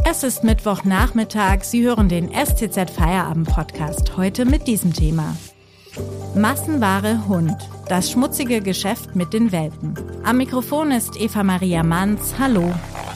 Es ist Mittwochnachmittag, Sie hören den STZ Feierabend-Podcast, heute mit diesem Thema. Massenware Hund, das schmutzige Geschäft mit den Welpen. Am Mikrofon ist Eva Maria Manz, hallo.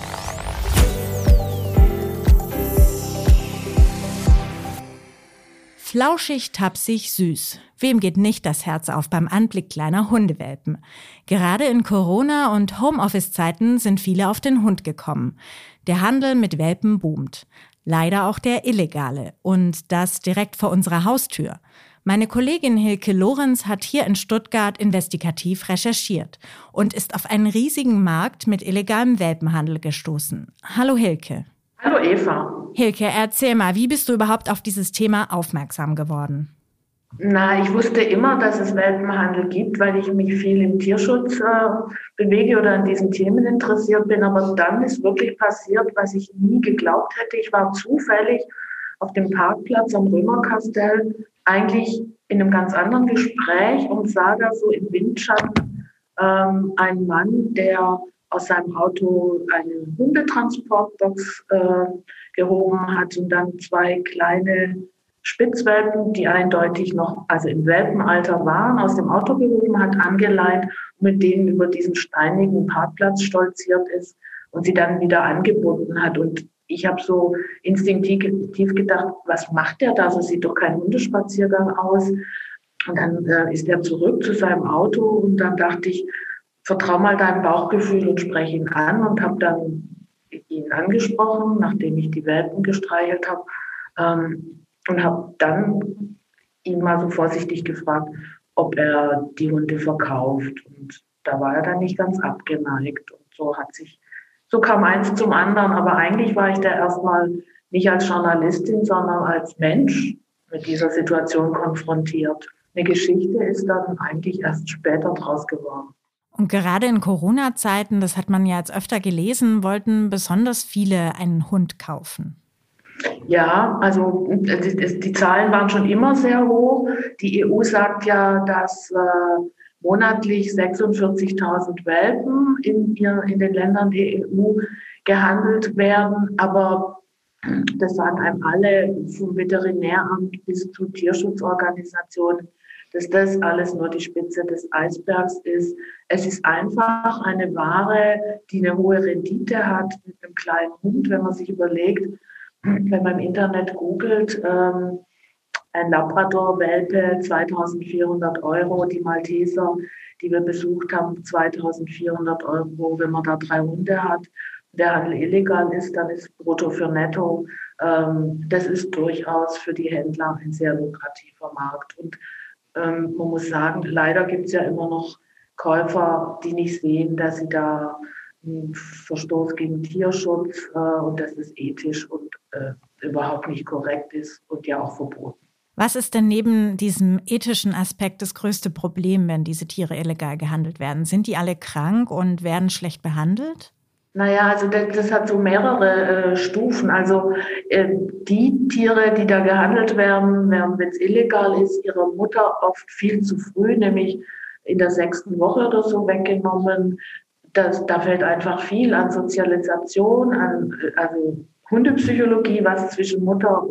Flauschig, tapsig, süß. Wem geht nicht das Herz auf beim Anblick kleiner Hundewelpen? Gerade in Corona- und Homeoffice-Zeiten sind viele auf den Hund gekommen. Der Handel mit Welpen boomt. Leider auch der illegale. Und das direkt vor unserer Haustür. Meine Kollegin Hilke Lorenz hat hier in Stuttgart investigativ recherchiert und ist auf einen riesigen Markt mit illegalem Welpenhandel gestoßen. Hallo Hilke. Hallo Eva. Hilke, erzähl mal, wie bist du überhaupt auf dieses Thema aufmerksam geworden? Ich wusste immer, dass es Welpenhandel gibt, weil ich mich viel im Tierschutz bewege oder an diesen Themen interessiert bin. Aber dann ist wirklich passiert, was ich nie geglaubt hätte. Ich war zufällig auf dem Parkplatz am Römerkastell, eigentlich in einem ganz anderen Gespräch und sah da so im Windschatten einen Mann, der aus seinem Auto eine Hundetransportbox gehoben hat und dann zwei kleine Spitzwelpen, die eindeutig noch, also im Welpenalter waren, aus dem Auto gehoben hat, angeleint und mit denen über diesen steinigen Parkplatz stolziert ist und sie dann wieder angebunden hat. Und ich habe so instinktiv gedacht, was macht der da? So sieht doch kein Hundespaziergang aus. Und dann ist er zurück zu seinem Auto und dann dachte ich, vertrau mal deinem Bauchgefühl und spreche ihn an und habe dann ihn angesprochen, nachdem ich die Welpen gestreichelt habe. Und habe dann ihn mal so vorsichtig gefragt, ob er die Hunde verkauft. Und da war er dann nicht ganz abgeneigt. Und so kam eins zum anderen. Aber eigentlich war ich da erstmal nicht als Journalistin, sondern als Mensch mit dieser Situation konfrontiert. Eine Geschichte ist dann eigentlich erst später draus geworden. Und gerade in Corona-Zeiten, das hat man ja jetzt öfter gelesen, wollten besonders viele einen Hund kaufen. Ja, also die Zahlen waren schon immer sehr hoch. Die EU sagt ja, dass monatlich 46.000 Welpen in den Ländern der EU gehandelt werden. Aber das sagen einem alle, vom Veterinäramt bis zu Tierschutzorganisationen, dass das alles nur die Spitze des Eisbergs ist. Es ist einfach eine Ware, die eine hohe Rendite hat mit einem kleinen Hund, wenn man sich überlegt, wenn man im Internet googelt, ein Labrador-Welpe, 2.400 €, die Malteser, die wir besucht haben, 2.400 €, wenn man da 3 Hunde hat, der Handel illegal ist, dann ist brutto für netto. Das ist durchaus für die Händler ein sehr lukrativer Markt. Und man muss sagen, leider gibt es ja immer noch Käufer, die nicht sehen, dass sie da einen Verstoß gegen Tierschutz und dass es ethisch und überhaupt nicht korrekt ist und ja auch verboten. Was ist denn neben diesem ethischen Aspekt das größte Problem, wenn diese Tiere illegal gehandelt werden? Sind die alle krank und werden schlecht behandelt? Also das hat so mehrere Stufen. Also die Tiere, die da gehandelt werden, wenn es illegal ist, ihrer Mutter oft viel zu früh, nämlich in der 6. Woche oder so weggenommen. Da fällt einfach viel an Sozialisation, also Hundepsychologie, was zwischen Mutter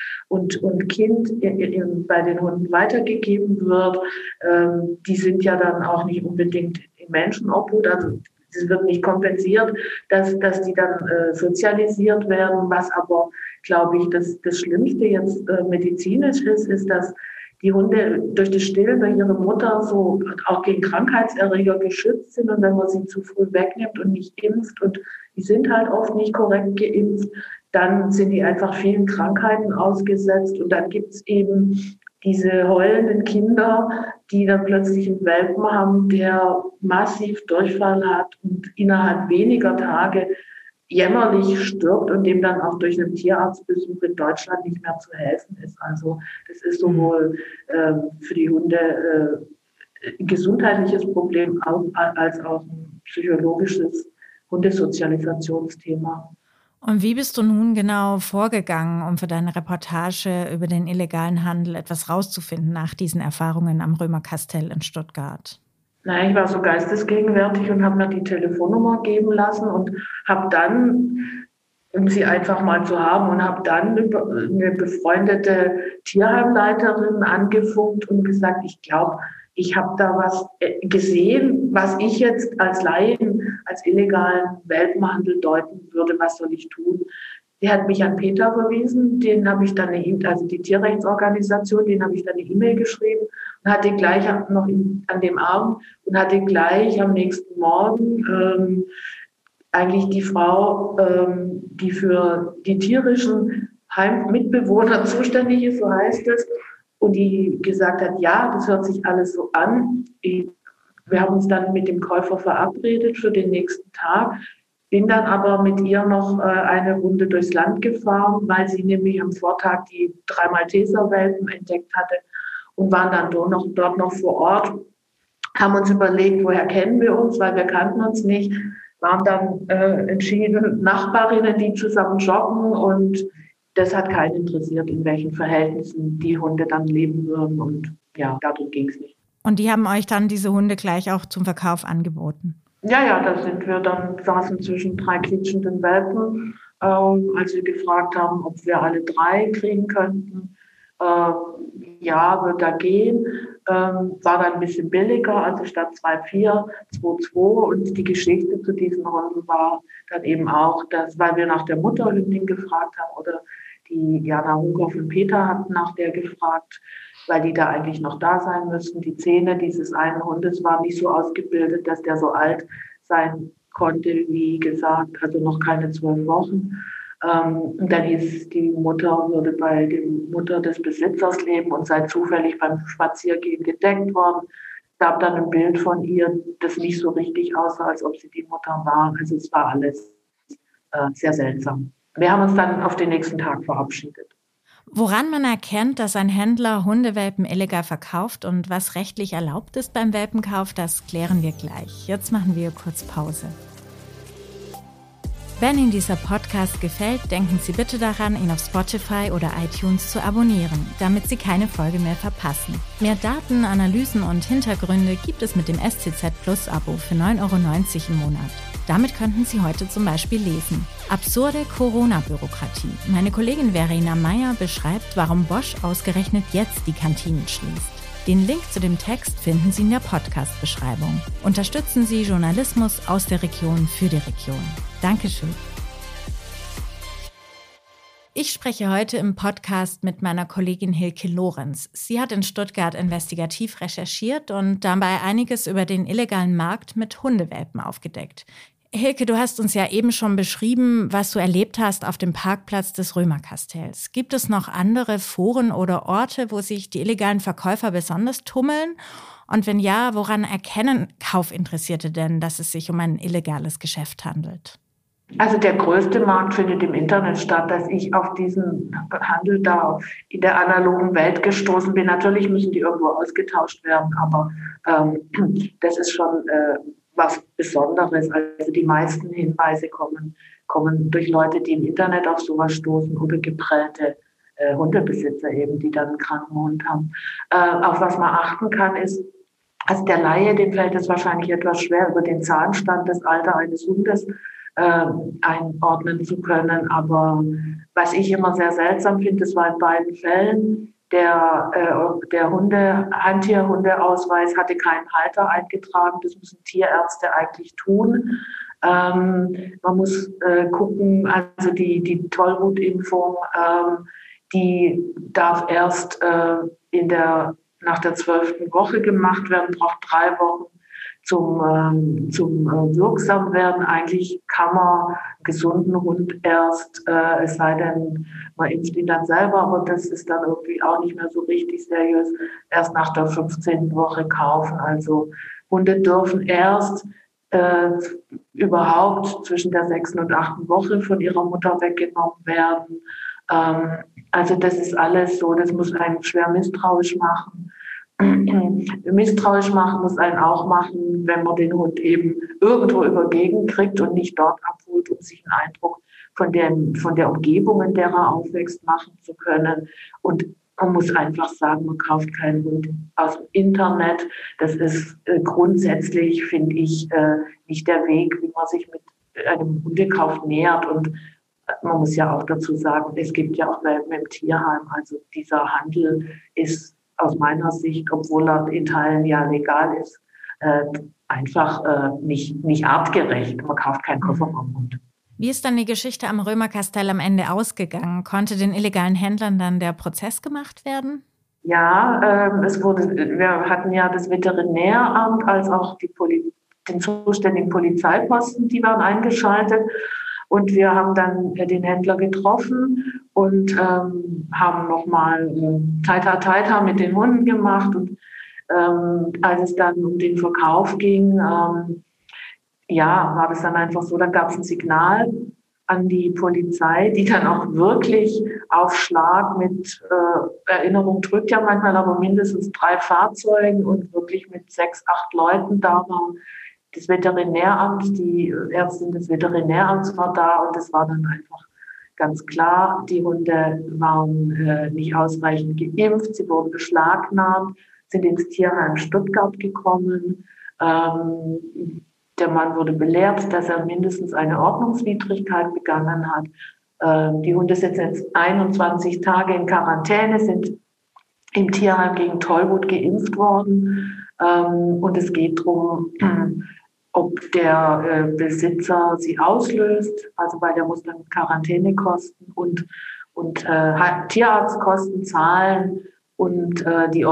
und Kind bei den Hunden weitergegeben wird. Die sind ja dann auch nicht unbedingt in Menschenobhut, also es wird nicht kompensiert, dass die dann sozialisiert werden. Was aber, glaube ich, das Schlimmste jetzt medizinisch ist, dass die Hunde durch das Stillen bei ihrer Mutter so auch gegen Krankheitserreger geschützt sind. Und wenn man sie zu früh wegnimmt und nicht impft, und die sind halt oft nicht korrekt geimpft, dann sind die einfach vielen Krankheiten ausgesetzt. Und dann gibt es eben diese heulenden Kinder, die dann plötzlich einen Welpen haben, der massiv Durchfall hat und innerhalb weniger Tage jämmerlich stirbt und dem dann auch durch einen Tierarztbesuch in Deutschland nicht mehr zu helfen ist. Also das ist sowohl für die Hunde ein gesundheitliches Problem als auch ein psychologisches Hundesozialisationsthema. Und wie bist du nun genau vorgegangen, um für deine Reportage über den illegalen Handel etwas rauszufinden nach diesen Erfahrungen am Römerkastell in Stuttgart? Ich war so geistesgegenwärtig und habe mir die Telefonnummer geben lassen und habe dann um sie einfach mal zu haben, und habe dann eine befreundete Tierheimleiterin angefunkt und gesagt, ich glaube, ich habe da was gesehen, was ich jetzt als Laien, als illegalen Welpenhandel deuten würde. Was soll ich tun? Die hat mich an Peter verwiesen, den habe ich dann also die Tierrechtsorganisation, den habe ich dann eine E-Mail geschrieben und hatte gleich noch an dem Abend und hatte gleich am nächsten Morgen eigentlich die Frau, die für die tierischen Heimmitbewohner zuständig ist, so heißt es, und die gesagt hat, ja, das hört sich alles so an. Wir haben uns dann mit dem Käufer verabredet für den nächsten Tag. Bin dann aber mit ihr noch eine Runde durchs Land gefahren, weil sie nämlich am Vortag die 3 Malteser-Welpen entdeckt hatte und waren dann dort noch vor Ort, haben uns überlegt, woher kennen wir uns, weil wir kannten uns nicht, waren dann entschieden Nachbarinnen, die zusammen joggen, und das hat keinen interessiert, in welchen Verhältnissen die Hunde dann leben würden, und ja, darum ging es nicht. Und die haben euch dann diese Hunde gleich auch zum Verkauf angeboten? Ja, da sind wir dann, saßen zwischen 3 quietschenden Welpen, als wir gefragt haben, ob wir alle 3 kriegen könnten. Ja, wird da gehen. War dann ein bisschen billiger, also statt 2,4, 2,2. Und die Geschichte zu diesen Hunden war dann eben auch, dass, weil wir nach der Mutterhündin gefragt haben, oder die Jana Hunkoff und Peter hatten nach der gefragt, weil die da eigentlich noch da sein müssten. Die Zähne dieses einen Hundes waren nicht so ausgebildet, dass der so alt sein konnte, wie gesagt, also noch keine 12 Wochen. Und dann hieß, die Mutter würde bei der Mutter des Besitzers leben und sei zufällig beim Spaziergehen gedeckt worden. Es gab dann ein Bild von ihr, das nicht so richtig aussah, als ob sie die Mutter war. Also es war alles sehr seltsam. Wir haben uns dann auf den nächsten Tag verabschiedet. Woran man erkennt, dass ein Händler Hundewelpen illegal verkauft und was rechtlich erlaubt ist beim Welpenkauf, das klären wir gleich. Jetzt machen wir kurz Pause. Wenn Ihnen dieser Podcast gefällt, denken Sie bitte daran, ihn auf Spotify oder iTunes zu abonnieren, damit Sie keine Folge mehr verpassen. Mehr Daten, Analysen und Hintergründe gibt es mit dem SCZ Plus Abo für 9,90 € im Monat. Damit könnten Sie heute zum Beispiel lesen: Absurde Corona-Bürokratie. Meine Kollegin Verena Meyer beschreibt, warum Bosch ausgerechnet jetzt die Kantinen schließt. Den Link zu dem Text finden Sie in der Podcast-Beschreibung. Unterstützen Sie Journalismus aus der Region für die Region. Dankeschön. Ich spreche heute im Podcast mit meiner Kollegin Hilke Lorenz. Sie hat in Stuttgart investigativ recherchiert und dabei einiges über den illegalen Markt mit Hundewelpen aufgedeckt. Hilke, du hast uns ja eben schon beschrieben, was du erlebt hast auf dem Parkplatz des Römerkastells. Gibt es noch andere Foren oder Orte, wo sich die illegalen Verkäufer besonders tummeln? Und wenn ja, woran erkennen Kaufinteressierte denn, dass es sich um ein illegales Geschäft handelt? Also der größte Markt findet im Internet statt, dass ich auf diesen Handel da in der analogen Welt gestoßen bin. Natürlich müssen die irgendwo ausgetauscht werden, aber das ist schon was Besonderes. Also die meisten Hinweise kommen durch Leute, die im Internet auf sowas stoßen, oder geprellte Hundebesitzer eben, die dann einen kranken Hund haben. Auf was man achten kann, ist, also der Laie, dem fällt es wahrscheinlich etwas schwer, über den Zahnstand, das Alter eines Hundes einordnen zu können. Aber was ich immer sehr seltsam finde, das war in beiden Fällen, der Heimtierhundeausweis hatte keinen Halter eingetragen. Das müssen Tierärzte eigentlich tun. Man muss gucken, also die Tollwutimpfung, die darf erst nach der 12. Woche gemacht werden, braucht 3 Wochen zum wirksam werden. Eigentlich kann man einen gesunden Hund erst, es sei denn, man impft ihn dann selber, aber das ist dann irgendwie auch nicht mehr so richtig seriös, erst nach der 15. Woche kaufen. Also Hunde dürfen erst überhaupt zwischen der 6. und 8. Woche von ihrer Mutter weggenommen werden. Also das ist alles so, das muss einen schwer misstrauisch machen. Misstrauisch machen muss einen auch machen, wenn man den Hund eben irgendwo übergeben kriegt und nicht dort abholt, um sich einen Eindruck von der Umgebung, in der er aufwächst, machen zu können. Und man muss einfach sagen, man kauft keinen Hund aus dem Internet. Das ist grundsätzlich, finde ich, nicht der Weg, wie man sich mit einem Hundekauf nähert. Und man muss ja auch dazu sagen, es gibt ja auch Welpen im Tierheim. Also dieser Handel ist aus meiner Sicht, obwohl er in Teilen ja legal ist, einfach nicht artgerecht. Man kauft keinen Kofferraumhund. Wie ist dann die Geschichte am Römerkastell am Ende ausgegangen? Konnte den illegalen Händlern dann der Prozess gemacht werden? Ja, wir hatten ja das Veterinäramt als auch den zuständigen Polizeiposten, die waren eingeschaltet. Und wir haben dann den Händler getroffen und haben nochmal Teita mit den Hunden gemacht. Und als es dann um den Verkauf ging, war das dann einfach so, dann gab es ein Signal an die Polizei, die dann auch wirklich auf Schlag mit Erinnerung drückt ja manchmal, aber mindestens 3 Fahrzeugen und wirklich mit 6, 8 Leuten da waren. Das Veterinäramt, die Ärztin des Veterinäramts war da und es war dann einfach ganz klar, die Hunde waren nicht ausreichend geimpft, sie wurden beschlagnahmt, sind ins Tierheim Stuttgart gekommen. Der Mann wurde belehrt, dass er mindestens eine Ordnungswidrigkeit begangen hat. Die Hunde sind jetzt 21 Tage in Quarantäne, sind im Tierheim gegen Tollwut geimpft worden. Und es geht darum, ob der Besitzer sie auslöst, also weil der muss dann Quarantänekosten und Tierarztkosten zahlen und das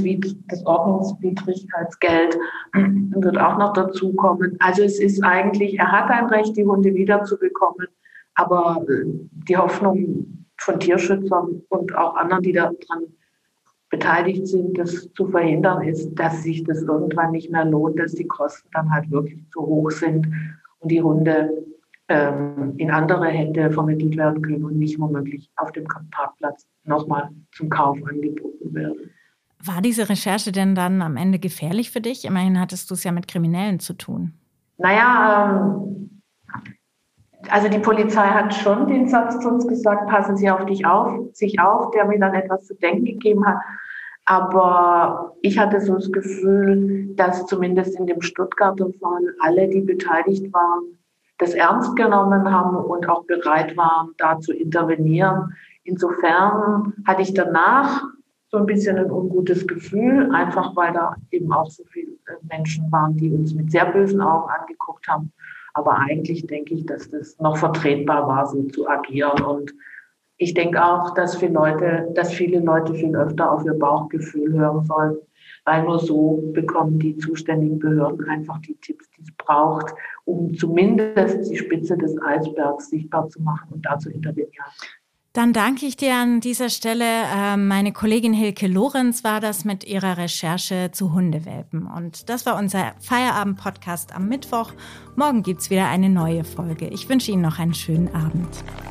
Ordnungswidrigkeitsgeld wird auch noch dazu kommen. Also es ist eigentlich, er hat ein Recht, die Hunde wiederzubekommen, aber die Hoffnung von Tierschützern und auch anderen, die daran beteiligt sind, das zu verhindern, ist, dass sich das irgendwann nicht mehr lohnt, dass die Kosten dann halt wirklich zu hoch sind und die Hunde in andere Hände vermittelt werden können und nicht womöglich auf dem Parkplatz nochmal zum Kauf angeboten werden. War diese Recherche denn dann am Ende gefährlich für dich? Immerhin hattest du es ja mit Kriminellen zu tun. Naja, also die Polizei hat schon den Satz zu uns gesagt, passen Sie auf sich auf, der mir dann etwas zu denken gegeben hat. Aber ich hatte so das Gefühl, dass zumindest in dem Stuttgarter Fall alle, die beteiligt waren, das ernst genommen haben und auch bereit waren, da zu intervenieren. Insofern hatte ich danach so ein bisschen ein ungutes Gefühl, einfach weil da eben auch so viele Menschen waren, die uns mit sehr bösen Augen angeguckt haben. Aber eigentlich denke ich, dass das noch vertretbar war, so zu agieren. Und ich denke auch, dass viele Leute viel öfter auf ihr Bauchgefühl hören sollten, weil nur so bekommen die zuständigen Behörden einfach die Tipps, die es braucht, um zumindest die Spitze des Eisbergs sichtbar zu machen und da zu intervenieren. Dann danke ich dir an dieser Stelle. Meine Kollegin Hilke Lorenz war das mit ihrer Recherche zu Hundewelpen. Und das war unser Feierabend-Podcast am Mittwoch. Morgen gibt's wieder eine neue Folge. Ich wünsche Ihnen noch einen schönen Abend.